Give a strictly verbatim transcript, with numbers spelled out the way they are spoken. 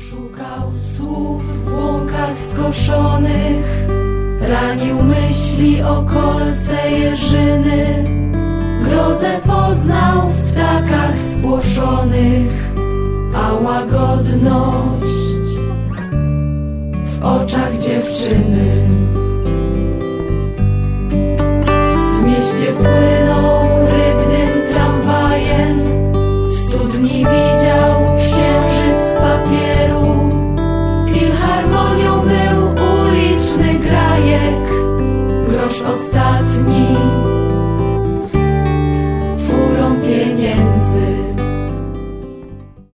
Szukał słów w łąkach skoszonych, ranił myśli o kolce jeżyny. Grozę poznał w ptakach spłoszonych, a łagodność w oczach dziewczyny.